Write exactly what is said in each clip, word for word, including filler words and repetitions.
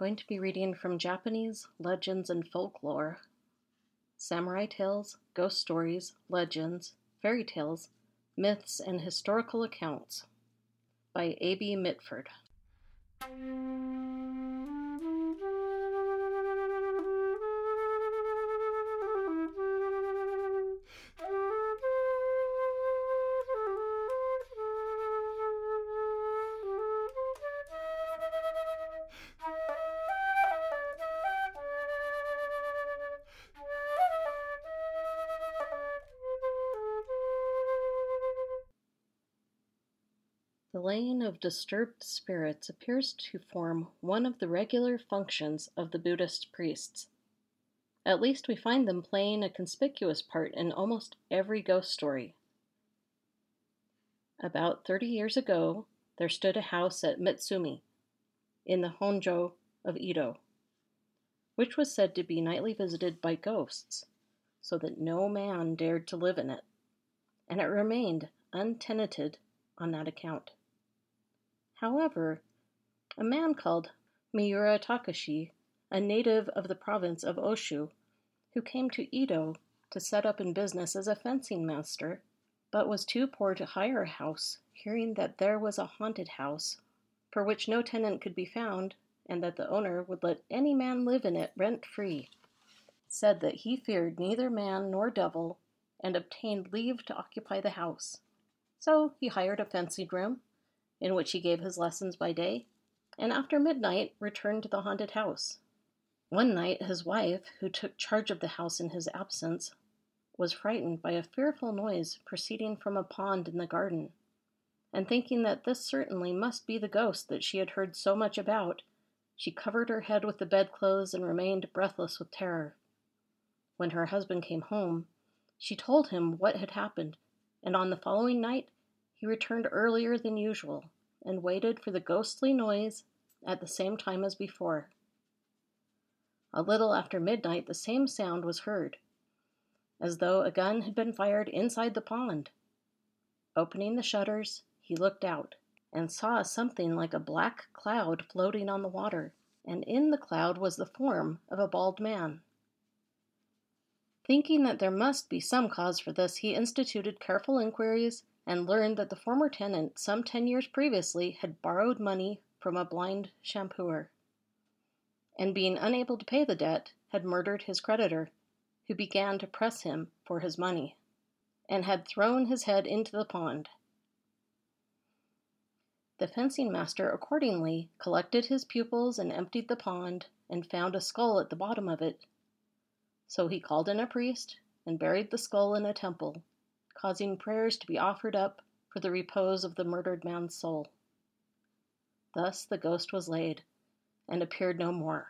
going to be reading from Japanese Legends and Folklore, Samurai Tales, Ghost Stories, Legends, Fairy Tales, Myths, and Historical Accounts by A B Mitford. The laying of disturbed spirits appears to form one of the regular functions of the Buddhist priests. At least we find them playing a conspicuous part in almost every ghost story. About thirty years ago, there stood a house at Mitsumi, in the Honjo of Edo, which was said to be nightly visited by ghosts, so that no man dared to live in it, and it remained untenanted on that account. However, a man called Miura Takashi, a native of the province of Oshu, who came to Edo to set up in business as a fencing master, but was too poor to hire a house, hearing that there was a haunted house, for which no tenant could be found, and that the owner would let any man live in it rent-free, said that he feared neither man nor devil, and obtained leave to occupy the house. So he hired a fencing room, in which he gave his lessons by day, and after midnight returned to the haunted house. One night his wife, who took charge of the house in his absence, was frightened by a fearful noise proceeding from a pond in the garden, and thinking that this certainly must be the ghost that she had heard so much about, she covered her head with the bedclothes and remained breathless with terror. When her husband came home, she told him what had happened, and on the following night he returned earlier than usual and waited for the ghostly noise at the same time as before. A little after midnight the same sound was heard, as though a gun had been fired inside the pond. Opening the shutters, he looked out and saw something like a black cloud floating on the water, and in the cloud was the form of a bald man. Thinking that there must be some cause for this, he instituted careful inquiries and learned that the former tenant, some ten years previously, had borrowed money from a blind shampooer, and being unable to pay the debt, had murdered his creditor, who began to press him for his money, and had thrown his head into the pond. The fencing master accordingly collected his pupils and emptied the pond, and found a skull at the bottom of it. So he called in a priest and buried the skull in a temple, causing prayers to be offered up for the repose of the murdered man's soul. Thus the ghost was laid, and appeared no more.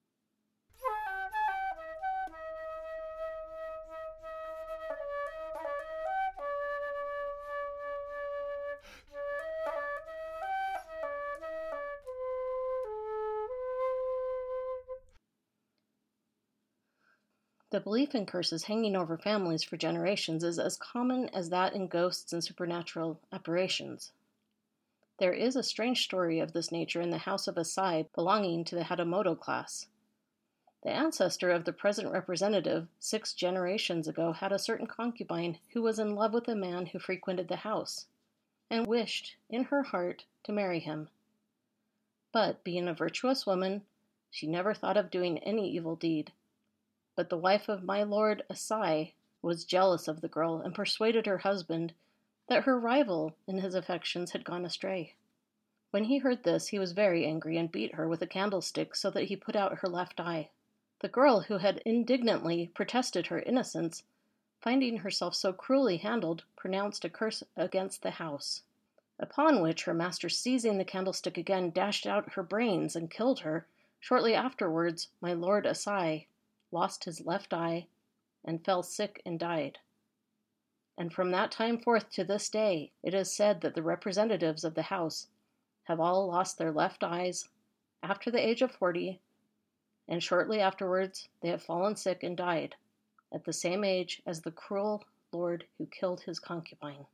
The belief in curses hanging over families for generations is as common as that in ghosts and supernatural apparitions. There is a strange story of this nature in the house of Asai belonging to the Hatamoto class. The ancestor of the present representative, six generations ago, had a certain concubine who was in love with a man who frequented the house, and wished, in her heart, to marry him. But, being a virtuous woman, she never thought of doing any evil deed. But the wife of my lord Asai was jealous of the girl, and persuaded her husband that her rival in his affections had gone astray. When he heard this, he was very angry, and beat her with a candlestick so that he put out her left eye. The girl, who had indignantly protested her innocence, finding herself so cruelly handled, pronounced a curse against the house. Upon which her master, seizing the candlestick again, dashed out her brains and killed her. Shortly afterwards, my lord Asai lost his left eye and fell sick and died. And from that time forth to this day, it is said that the representatives of the house have all lost their left eyes after the age of forty, and shortly afterwards they have fallen sick and died, at the same age as the cruel lord who killed his concubine.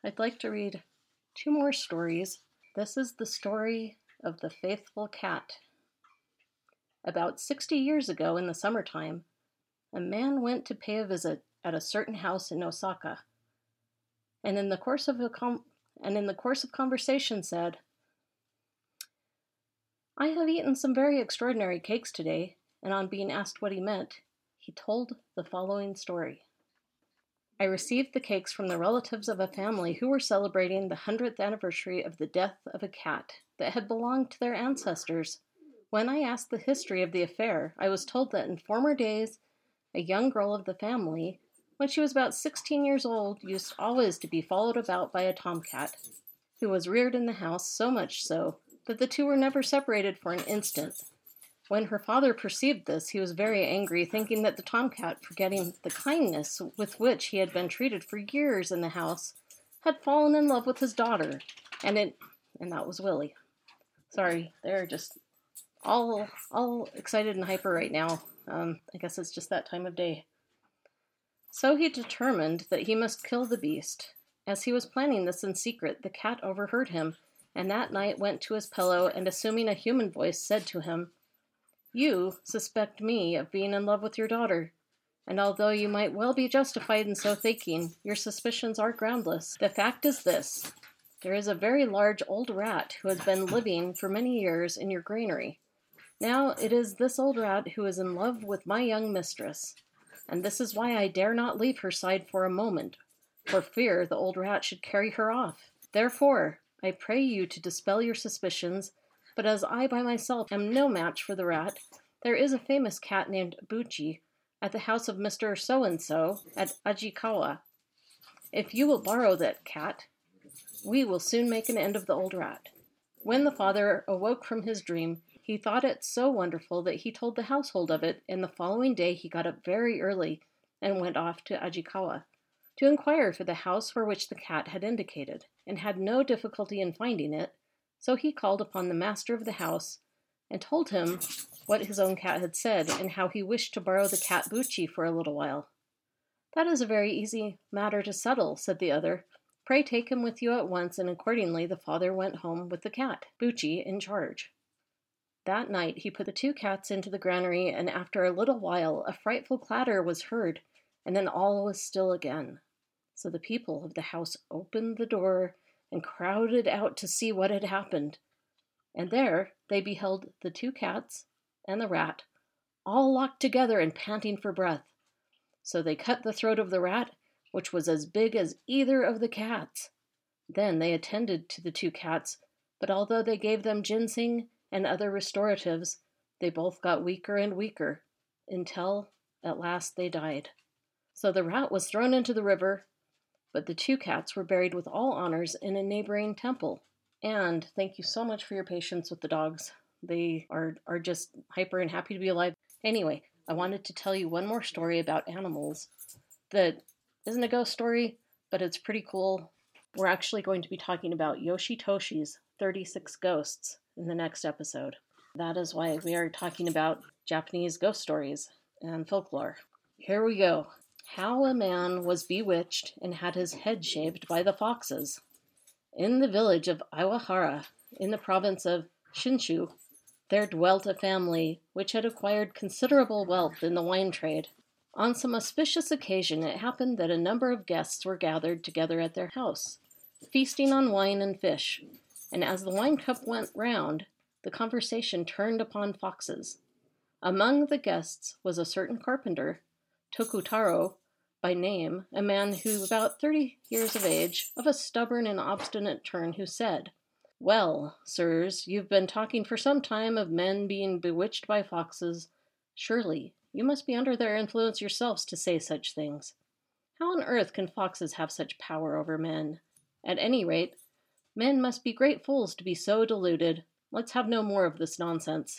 I'd like to read two more stories. This is the story of the faithful cat. About sixty years ago in the summertime, a man went to pay a visit at a certain house in Osaka, and in the course of a com- and in the course of conversation said, "I have eaten some very extraordinary cakes today," and on being asked what he meant, he told the following story. "I received the cakes from the relatives of a family who were celebrating the hundredth anniversary of the death of a cat that had belonged to their ancestors. When I asked the history of the affair, I was told that in former days, a young girl of the family, when she was about sixteen years old, used always to be followed about by a tomcat, who was reared in the house, so much so that the two were never separated for an instant. When her father perceived this, he was very angry, thinking that the tomcat, forgetting the kindness with which he had been treated for years in the house, had fallen in love with his daughter, and it, and that was Willie." Sorry, they're just all all excited and hyper right now. Um, I guess it's just that time of day. "So he determined that he must kill the beast. As he was planning this in secret, the cat overheard him, and that night went to his pillow and, assuming a human voice, said to him, 'You suspect me of being in love with your daughter, and although you might well be justified in so thinking, your suspicions are groundless. The fact is this. There is a very large old rat who has been living for many years in your granary. Now it is this old rat who is in love with my young mistress, and this is why I dare not leave her side for a moment, for fear the old rat should carry her off. Therefore, I pray you to dispel your suspicions, but as I by myself am no match for the rat, there is a famous cat named Buchi at the house of Mister So-and-so at Ajikawa. If you will borrow that cat, we will soon make an end of the old rat.' When the father awoke from his dream, he thought it so wonderful that he told the household of it, and the following day he got up very early and went off to Ajikawa to inquire for the house for which the cat had indicated, and had no difficulty in finding it, so he called upon the master of the house and told him what his own cat had said, and how he wished to borrow the cat Buchi for a little while. 'That is a very easy matter to settle,' said the other. 'Pray take him with you at once,' and accordingly the father went home with the cat, Buchi, in charge. That night he put the two cats into the granary, and after a little while a frightful clatter was heard, and then all was still again. So the people of the house opened the door and crowded out to see what had happened. And there they beheld the two cats and the rat, all locked together and panting for breath. So they cut the throat of the rat, which was as big as either of the cats. Then they attended to the two cats, but although they gave them ginseng and other restoratives, they both got weaker and weaker, until at last they died. So the rat was thrown into the river, but the two cats were buried with all honors in a neighboring temple. And thank you so much for your patience with the dogs. They are, are just hyper and happy to be alive. Anyway, I wanted to tell you one more story about animals that isn't a ghost story, but it's pretty cool. We're actually going to be talking about Yoshitoshi's thirty-six Ghosts in the next episode. That is why we are talking about Japanese ghost stories and folklore. Here we go. How a man was bewitched and had his head shaved by the foxes. In the village of Iwahara, in the province of Shinshu, there dwelt a family which had acquired considerable wealth in the wine trade. On some auspicious occasion it happened that a number of guests were gathered together at their house, feasting on wine and fish, and as the wine cup went round, the conversation turned upon foxes. Among the guests was a certain carpenter, Tokutaro by name, a man who, about thirty years of age, of a stubborn and obstinate turn, who said, "Well, sirs, you've been talking for some time of men being bewitched by foxes. Surely you must be under their influence yourselves to say such things. How on earth can foxes have such power over men? At any rate, men must be great fools to be so deluded. Let's have no more of this nonsense."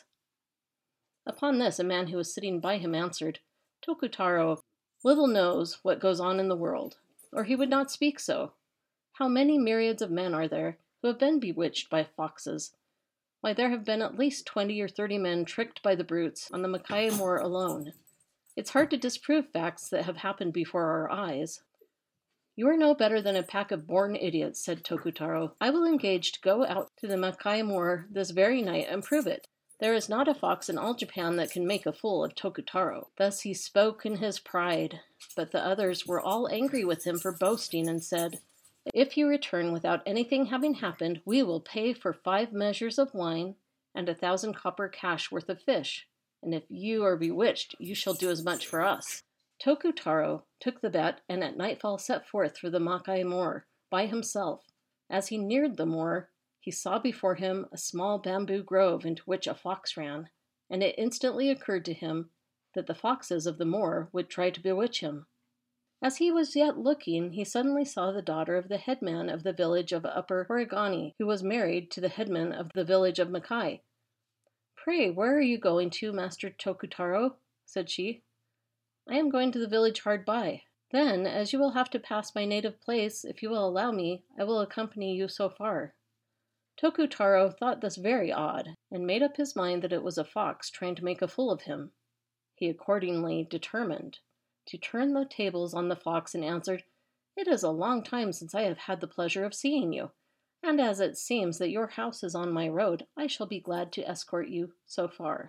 Upon this, a man who was sitting by him answered, "Tokutaro little knows what goes on in the world, or he would not speak so. How many myriads of men are there who have been bewitched by foxes? Why, there have been at least twenty or thirty men tricked by the brutes on the Makai Moor alone. It's hard to disprove facts that have happened before our eyes." "You are no better than a pack of born idiots," said Tokutaro. "I will engage to go out to the Makai moor this very night and prove it. There is not a fox in all Japan that can make a fool of Tokutaro." Thus he spoke in his pride, but the others were all angry with him for boasting and said, "If you return without anything having happened, we will pay for five measures of wine and a thousand copper cash worth of fish. And if you are bewitched, you shall do as much for us." Tokutaro took the bet, and at nightfall set forth for the Makai moor by himself. As he neared the moor, he saw before him a small bamboo grove into which a fox ran, and it instantly occurred to him that the foxes of the moor would try to bewitch him. As he was yet looking, he suddenly saw the daughter of the headman of the village of Upper Horigani, who was married to the headman of the village of Makai. "Pray, where are you going to, Master Tokutaro?" said she. "I am going to the village hard by." "Then, as you will have to pass my native place, if you will allow me, I will accompany you so far." Tokutaro thought this very odd, and made up his mind that it was a fox trying to make a fool of him. He accordingly determined to turn the tables on the fox and answered, "It is a long time since I have had the pleasure of seeing you, and as it seems that your house is on my road, I shall be glad to escort you so far."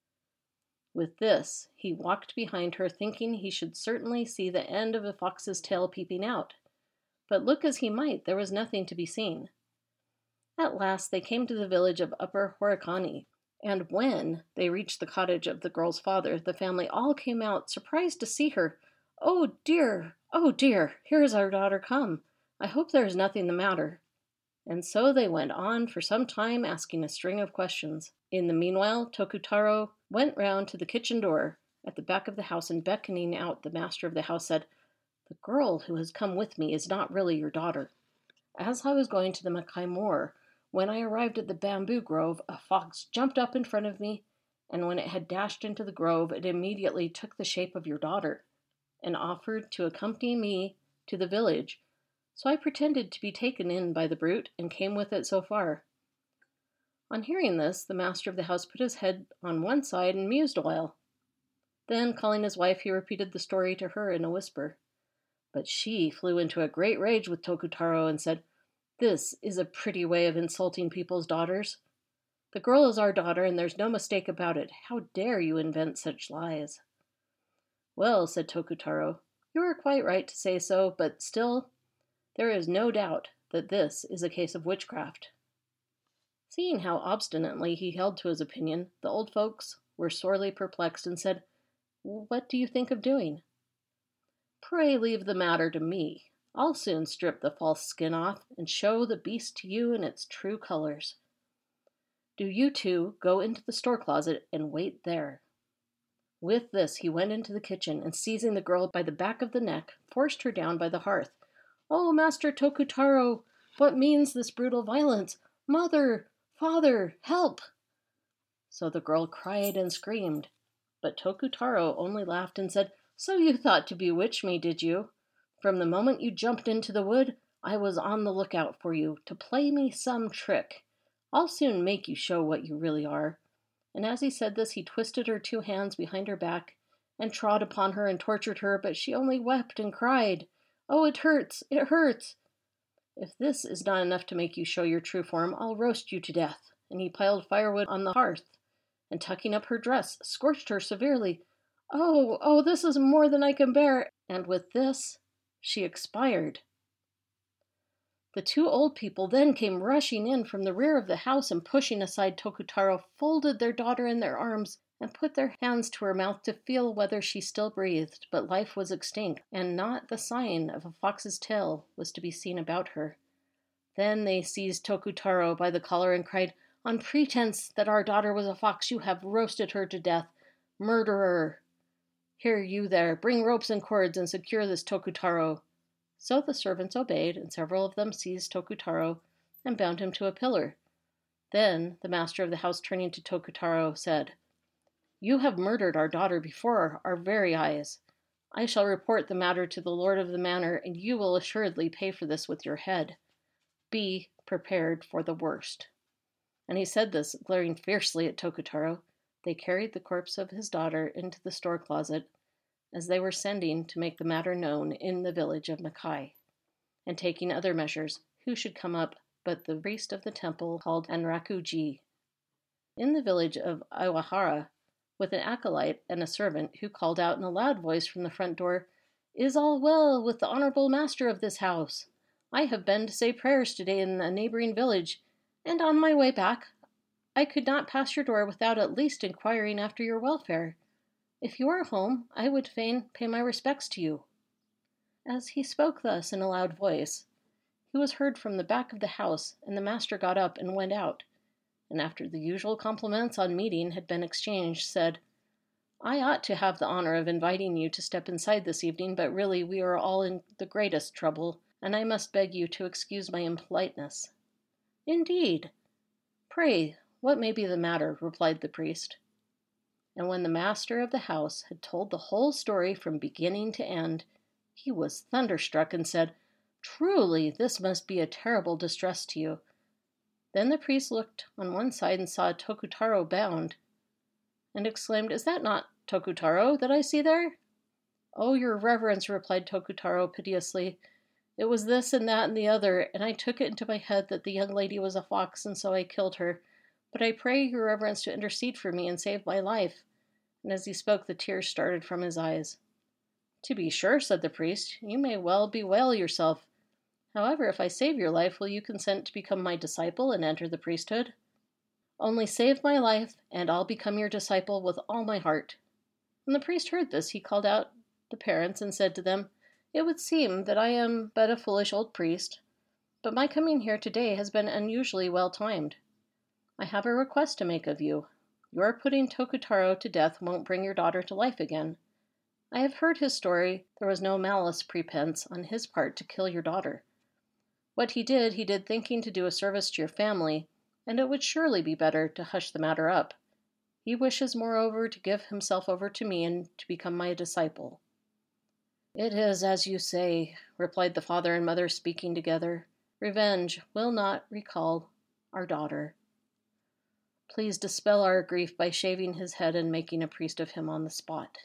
With this, he walked behind her, thinking he should certainly see the end of a fox's tail peeping out. But look as he might, there was nothing to be seen. At last they came to the village of Upper Horikani, and when they reached the cottage of the girl's father, the family all came out, surprised to see her. "Oh dear, oh dear, here is our daughter come. I hope there is nothing the matter." And so they went on for some time asking a string of questions. In the meanwhile, Tokutaro went round to the kitchen door at the back of the house and beckoning out the master of the house said, "The girl who has come with me is not really your daughter. As I was going to the Makai moor, when I arrived at the bamboo grove, a fox jumped up in front of me, and when it had dashed into the grove, it immediately took the shape of your daughter, and offered to accompany me to the village. So I pretended to be taken in by the brute, and came with it so far." On hearing this, the master of the house put his head on one side and mused a while. Then, calling his wife, he repeated the story to her in a whisper. But she flew into a great rage with Tokutaro and said, "This is a pretty way of insulting people's daughters. The girl is our daughter, and there's no mistake about it. How dare you invent such lies?" "Well," said Tokutaro, "you are quite right to say so, but still, there is no doubt that this is a case of witchcraft." Seeing how obstinately he held to his opinion, the old folks were sorely perplexed and said, "What do you think of doing?" "Pray leave the matter to me. I'll soon strip the false skin off and show the beast to you in its true colors. Do you two go into the store closet and wait there." With this he went into the kitchen, and seizing the girl by the back of the neck, forced her down by the hearth. "Oh, Master Tokutaro, what means this brutal violence? Mother! Father! Help!" So the girl cried and screamed, but Tokutaro only laughed and said, "So you thought to bewitch me, did you? From the moment you jumped into the wood, I was on the lookout for you, to play me some trick. I'll soon make you show what you really are." And as he said this, he twisted her two hands behind her back, and trod upon her and tortured her, but she only wept and cried, "Oh, it hurts, it hurts." "If this is not enough to make you show your true form, I'll roast you to death." And he piled firewood on the hearth, and tucking up her dress, scorched her severely. "Oh, oh, this is more than I can bear." And with this, she expired. The two old people then came rushing in from the rear of the house, and pushing aside Tokutaro, folded their daughter in their arms, and put their hands to her mouth to feel whether she still breathed, but life was extinct, and not the sign of a fox's tail was to be seen about her. Then they seized Tokutaro by the collar and cried, "On pretense that our daughter was a fox, you have roasted her to death. Murderer! Here, you there, bring ropes and cords and secure this Tokutaro." So the servants obeyed, and several of them seized Tokutaro and bound him to a pillar. Then the master of the house, turning to Tokutaro, said, "You have murdered our daughter before our very eyes. I shall report the matter to the lord of the manor, and you will assuredly pay for this with your head. Be prepared for the worst." And he said this, glaring fiercely at Tokutaro. They carried the corpse of his daughter into the store closet, as they were sending to make the matter known in the village of Makai. and taking other measures, who should come up but the priest of the temple called Anraku-ji, in the village of Iwahara, with an acolyte and a servant, who called out in a loud voice from the front door, "Is all well with the honorable master of this house? I have been to say prayers today in a neighboring village, and on my way back I could not pass your door without at least inquiring after your welfare. If you are home, I would fain pay my respects to you." As he spoke thus in a loud voice, he was heard from the back of the house, and the master got up and went out, and after the usual compliments on meeting had been exchanged, said, "I ought to have the honor of inviting you to step inside this evening, but really we are all in the greatest trouble, and I must beg you to excuse my impoliteness." "Indeed! Pray, what may be the matter?" replied the priest. And when the master of the house had told the whole story from beginning to end, he was thunderstruck and said, "Truly, this must be a terrible distress to you." Then the priest looked on one side and saw Tokutaro bound, and exclaimed, "Is that not Tokutaro that I see there?" "Oh, your reverence," replied Tokutaro piteously, "it was this and that and the other, and I took it into my head that the young lady was a fox, and so I killed her. But I pray your reverence to intercede for me and save my life." And as he spoke, the tears started from his eyes. "To be sure," said the priest, "you may well bewail yourself. However, if I save your life, will you consent to become my disciple and enter the priesthood?" "Only save my life, and I'll become your disciple with all my heart." When the priest heard this, he called out the parents and said to them, "It would seem that I am but a foolish old priest, but my coming here today has been unusually well timed. I have a request to make of you. Your putting Tokutaro to death won't bring your daughter to life again. I have heard his story. There was no malice prepense on his part to kill your daughter. What he did, he did thinking to do a service to your family, and it would surely be better to hush the matter up. He wishes, moreover, to give himself over to me and to become my disciple." "It is as you say," replied the father and mother, speaking together. "Revenge will not recall our daughter. Please dispel our grief by shaving his head and making a priest of him on the spot."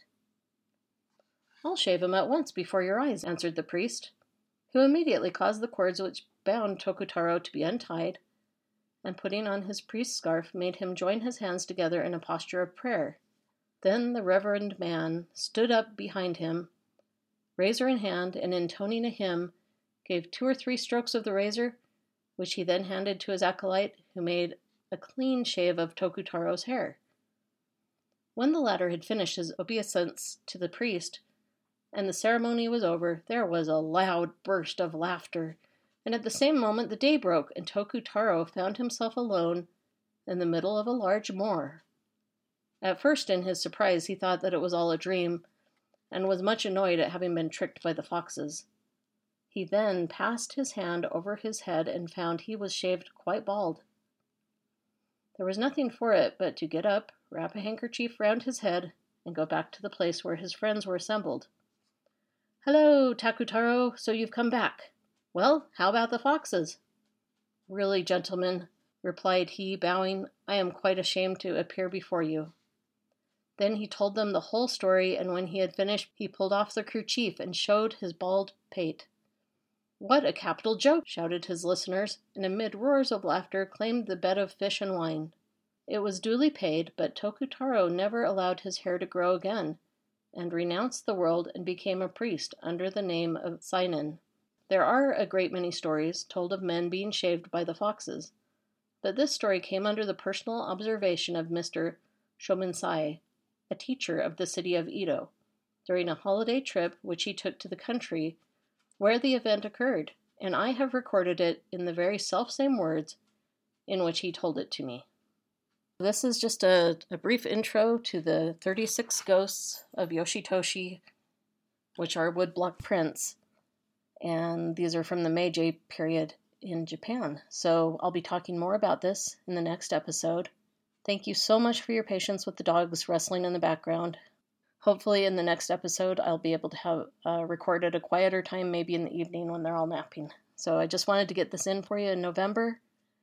"I'll shave him at once before your eyes," answered the priest, who immediately caused the cords which bound Tokutaro to be untied, and putting on his priest's scarf, made him join his hands together in a posture of prayer. Then the reverend man stood up behind him, razor in hand, and intoning a hymn, gave two or three strokes of the razor, which he then handed to his acolyte, who made a clean shave of Tokutaro's hair. When the latter had finished his obeisance to the priest, and the ceremony was over, there was a loud burst of laughter, and at the same moment the day broke, and Tokutaro found himself alone in the middle of a large moor. At first, in his surprise, he thought that it was all a dream, and was much annoyed at having been tricked by the foxes. He then passed his hand over his head and found he was shaved quite bald. There was nothing for it but to get up, wrap a handkerchief round his head, and go back to the place where his friends were assembled. "Hello, Takutaro, so you've come back. Well, how about the foxes?" "Really, gentlemen," replied he, bowing, "I am quite ashamed to appear before you." Then he told them the whole story, and when he had finished, he pulled off the kerchief and showed his bald pate. "What a capital joke!" shouted his listeners, and amid roars of laughter claimed the bed of fish and wine. It was duly paid, but Tokutaro never allowed his hair to grow again, and renounced the world and became a priest under the name of Sainin. There are a great many stories told of men being shaved by the foxes, but this story came under the personal observation of Mister Shomensai, a teacher of the city of Edo, during a holiday trip which he took to the country where the event occurred, and I have recorded it in the very selfsame words in which he told it to me. This is just a, a brief intro to the thirty-six ghosts of Yoshitoshi, which are woodblock prints, and these are from the Meiji period in Japan. So I'll be talking more about this in the next episode. Thank you so much for your patience with the dogs wrestling in the background. Hopefully in the next episode I'll be able to have uh, recorded a quieter time, maybe in the evening when they're all napping. So I just wanted to get this in for you in November.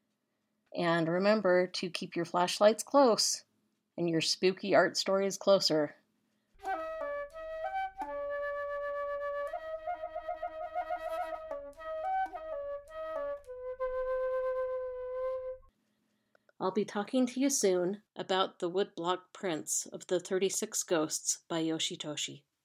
And remember to keep your flashlights close and your spooky art stories closer. I'll be talking to you soon about The Woodblock Prince of the thirty-six Ghosts by Yoshitoshi.